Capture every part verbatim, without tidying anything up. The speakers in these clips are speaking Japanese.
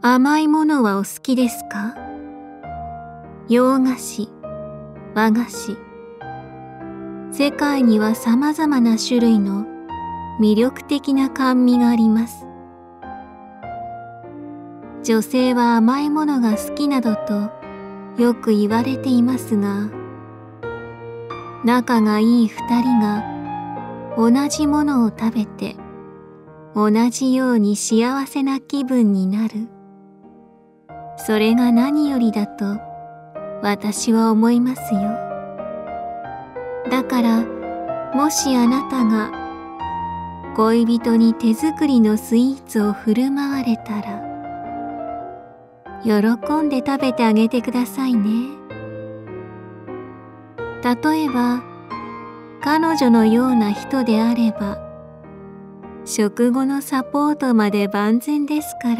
甘いものはお好きですか？洋菓子、和菓子。世界には様々な種類の魅力的な甘味があります。女性は甘いものが好きなどとよく言われていますが、仲がいい二人が同じものを食べて同じように幸せな気分になる。それが何よりだと私は思いますよ。だからもしあなたが恋人に手作りのスイーツを振る舞われたら、喜んで食べてあげてくださいね。例えば彼女のような人であれば、食後のサポートまで万全ですから。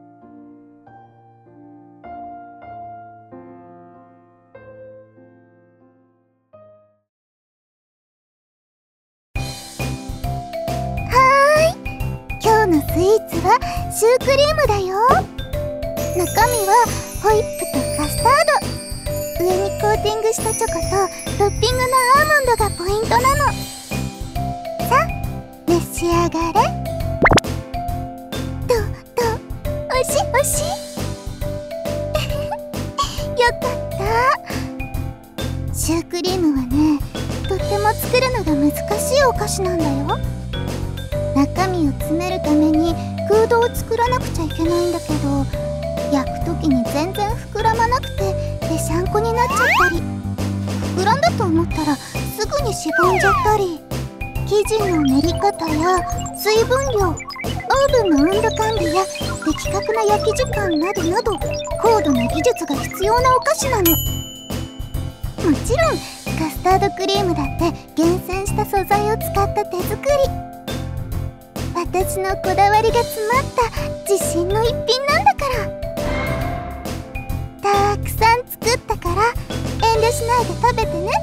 今日のスイーツはシュークリームだよ。中身はホイップとカスタード、上にコーティングしたチョコとトッピングのアーモンドがポイントなの。さあ召し上がれ。どうどう、おいしいおいしいよかった。シュークリームはね、とっても作るのが難しいお菓子なんだよ。中身を詰めるために空洞を作らなくちゃいけないんだけど、焼く時に全然膨らまなくてぺしゃんこになっちゃったり、膨らんだと思ったらすぐにしぼんじゃったり、生地の練り方や水分量、オーブンの温度管理や的確な焼き時間などなど高度な技術が必要なお菓子なの。もちろんカスタードクリームだって厳選した素材を使った手作り。私のこだわりが詰まった自信の一品なんだから。たくさん作ったから遠慮しないで食べてね。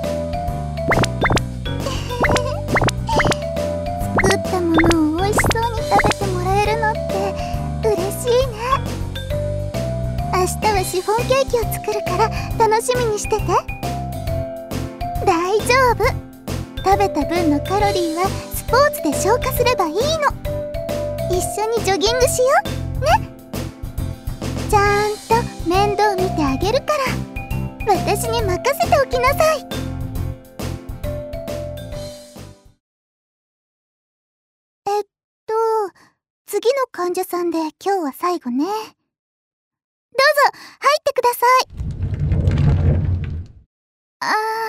作ったものを美味しそうに食べてもらえるのって嬉しいね。明日はシフォンケーキを作るから楽しみにしてて。大丈夫、食べた分のカロリーはスポーツで消化すればいいの。一緒にジョギングしようね。ちゃんと面倒見てあげるから、私に任せておきなさい。えっと次の患者さんで今日は最後ね。どうぞ入ってください。あ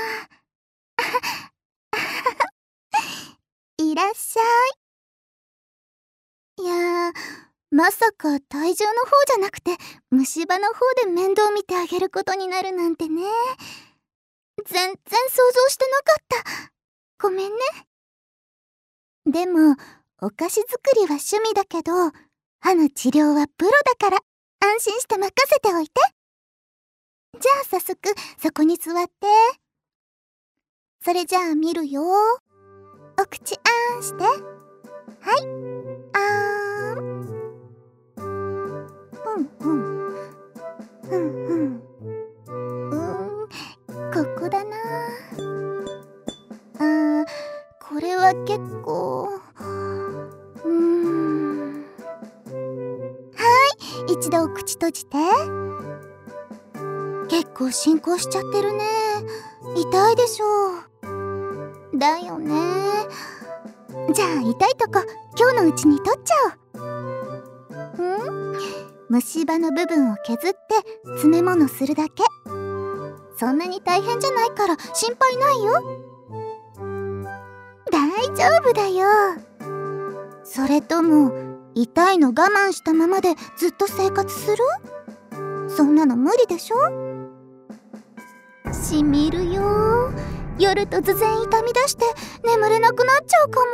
ーいらっしゃい。いやー、まさか体重の方じゃなくて虫歯の方で面倒見てあげることになるなんてね。全然想像してなかった。ごめんね。でもお菓子作りは趣味だけど、歯の治療はプロだから安心して任せておいて。じゃあ早速そこに座って。それじゃあ見るよ。お口あんして。はい、あーん。うんうんうんうん。うーん、ここだな。あー、これは結構。うーん。はい、一度お口閉じて。結構進行しちゃってるね。痛いでしょう。だよね。じゃあ痛いとこ今日のうちに取っちゃおう。ん？虫歯の部分を削って詰め物するだけ。そんなに大変じゃないから心配ないよ。大丈夫だよ。それとも痛いの我慢したままでずっと生活する？そんなの無理でしょ。しみるよ。夜突然痛み出して眠れなくなっちゃうか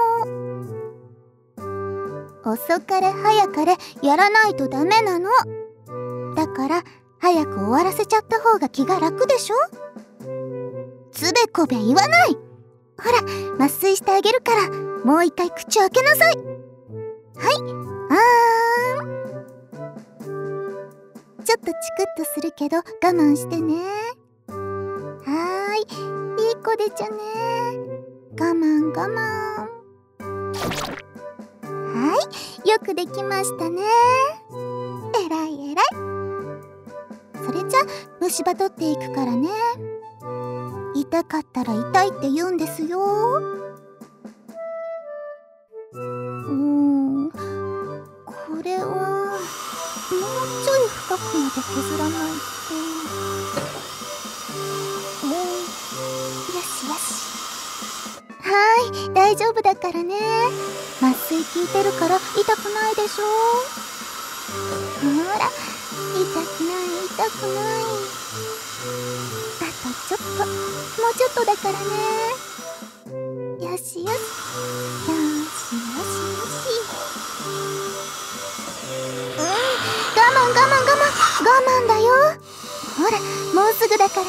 も。遅かれ早かれやらないとダメなの。だから早く終わらせちゃった方が気が楽でしょ。つべこべ言わない。ほら麻酔してあげるからもう一回口を開けなさい。はい、あーん。 ちょっとチクッとするけど我慢してね。はーい、いい子でちゅね。我慢我慢。はい、よくできましたね。えらいえらい。それじゃ虫歯取っていくからね。痛かったら痛いって言うんですよ。うーん、これはもうちょい深くまで削らないと。うん、よしよし。はーい、大丈夫だからね。麻酔効いてるから痛くないでしょ。ほら、痛くない痛くない。あとちょっと、もうちょっとだからね。よしよし、よしよしよし。うん、我慢我慢我慢我慢だよ。ほら、もうすぐだからね。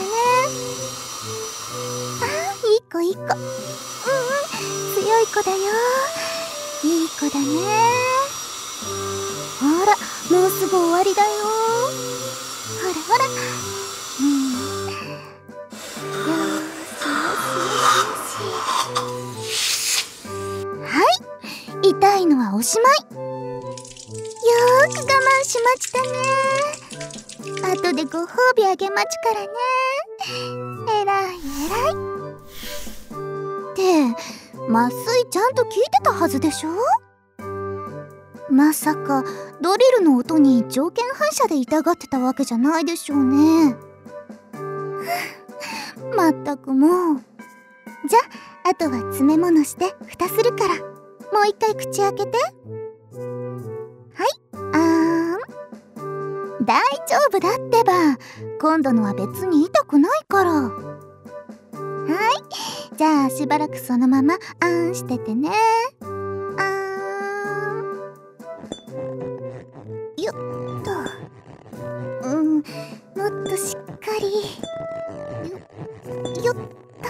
あ、いい子いい子。うんうん、強い子だよ。いい子だね。ほら、もうすぐ終わりだよ。ほらほら。うん。よーしよしよしよし。はい、痛いのはおしまい。よーく我慢しましたね。後でご褒美あげまちからね。えらいえらい。って麻酔ちゃんと効いてたはずでしょ。まさかドリルの音に条件反射で痛がってたわけじゃないでしょうね。まったくもう。じゃあ、あとは詰め物して蓋するから、もう一回口開けて。はい、あーん。大丈夫だってば。今度のは別に痛くないから。はい、じゃあしばらくそのままあーんしててね。あーん。よっと。うん、もっとしっかり。よっと。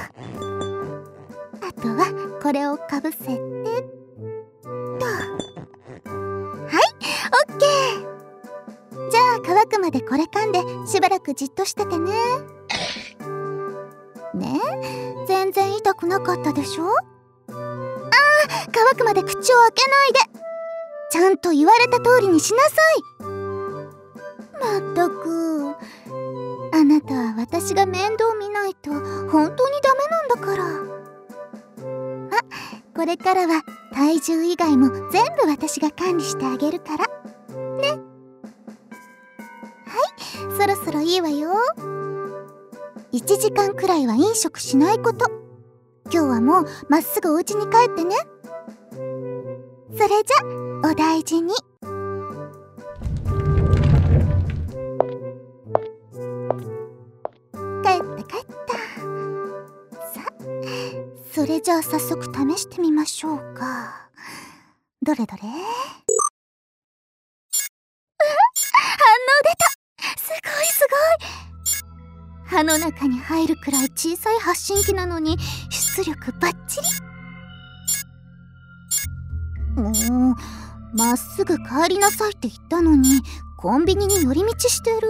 あとはこれをかぶせてっと。はい、オッケー。じゃあ乾くまでこれ噛んでしばらくじっとしててね。ねえ、全然痛くなかったでしょ。あー、乾くまで口を開けないで。ちゃんと言われた通りにしなさい。まったく、あなたは私が面倒見ないと本当にダメなんだから。ま、これからは体重以外も全部私が管理してあげるからね。はい、そろそろいいわよ。いちじかんくらいは飲食しないこと。今日はもうまっすぐお家に帰ってね。それじゃお大事に。帰った帰った。さあ、それじゃあ早速試してみましょうか。どれどれ。反応出た。すごいすごい。歯の中に入るくらい小さい発信機なのに出力バッチリ。もうまっすぐ帰りなさいって言ったのにコンビニに寄り道してる。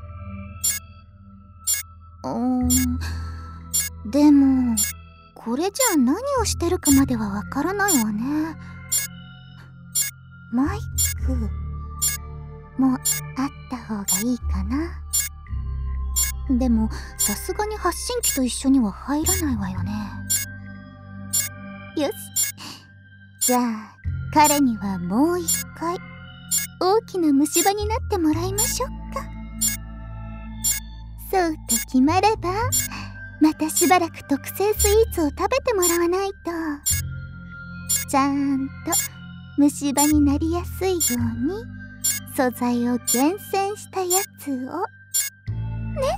うーん、でもこれじゃあ何をしてるかまではわからないわね。マイクもあった方がいいかな。でもさすがに発信機と一緒には入らないわよね。よし、じゃあ彼にはもう一回大きな虫歯になってもらいましょうか。そうと決まればまたしばらく特製スイーツを食べてもらわないと。ちゃんと虫歯になりやすいように素材を厳選したやつをね。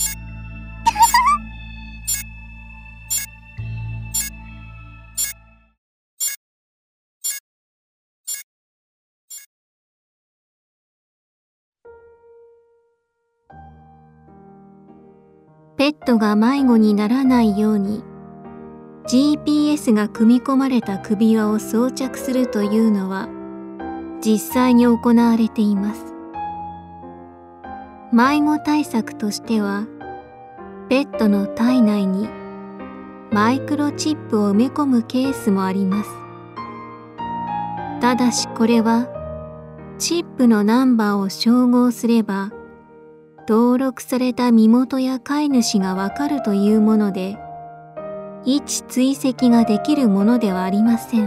ペットが迷子にならないように ジーピーエス が組み込まれた首輪を装着するというのは実際に行われています。 迷子対策としては、ペットの体内にマイクロチップを埋め込むケースもあります。ただしこれはチップのナンバーを照合すれば登録された身元や飼い主がわかるというもので、位置追跡ができるものではありません。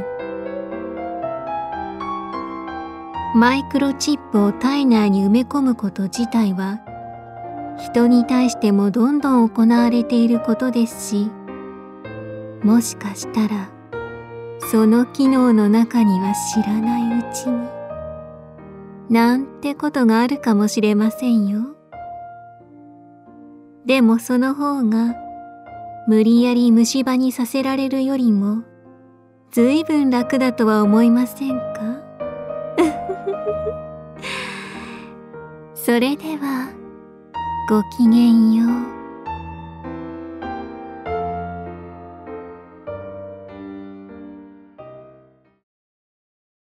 マイクロチップを体内に埋め込むこと自体は人に対してもどんどん行われていることですし、もしかしたらその機能の中には知らないうちになんてことがあるかもしれませんよ。でもその方が無理やり虫歯にさせられるよりもずいぶん楽だとは思いませんか？それではごきげんよう。